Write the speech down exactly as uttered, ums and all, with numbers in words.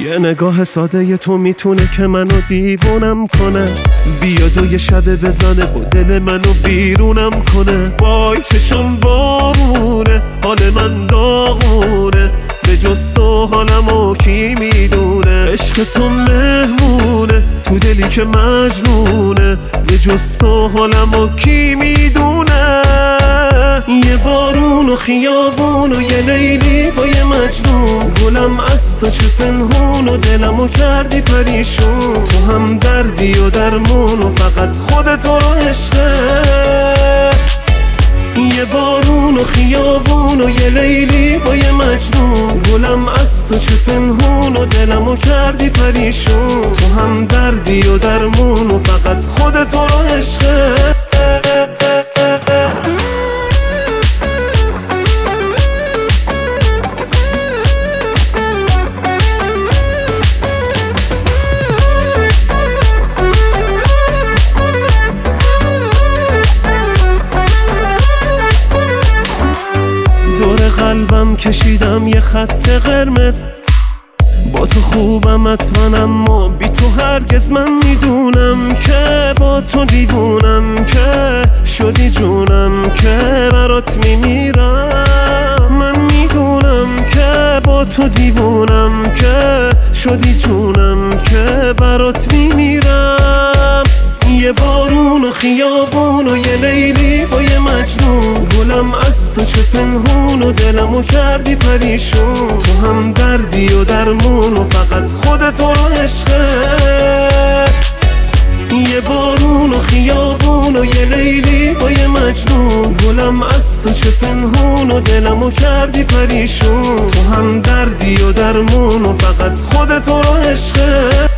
یه نگاه ساده تو میتونه که منو دیوونم کنه، بیاد و یه شب بزنه و دل منو بیرونم کنه. وای چشم بارونه، حال من داغونه، به جز تو حالمو کی میدونه. عشق تو مهمونه تو دلی که مجنونه، به جز تو حالمو کی میدونه. یه بارون و خیابون و یه لیلی با یه مجنون، گلم از تو چه پنهون و دلمو کردی پریشون. تو هم دردی و درمون و فقط خودت رو عشقه. یه بارون و خیابون و یه لیلی با یه مجنون، گلم از تو چه پنهون و دلمو کردی پریشون. تو هم دردی و درمون و فقط خودت رو عشقه. قلبم کشیدم یه خط قرمز، با تو خوبم حتما اما بی تو هرگز. من میدونم که با تو دیوونم، که شدی جونم که برات میمیرم. من میدونم که با تو دیوونم، که شدی جونم که برات میمیرم. یه بارون و خیابون و یه لیلی با یه مجنون، گلم از تو چه پنهون و دلمو کردی پریشون. تو هم دردی و درمون و فقط خودت رو عشقه. یه بارون و خیابون و یه لیلی با یه مجنون، گلم از تو چه پنهون و دلمو کردی پریشون. تو هم دردی و درمون و فقط خودت رو عشقه.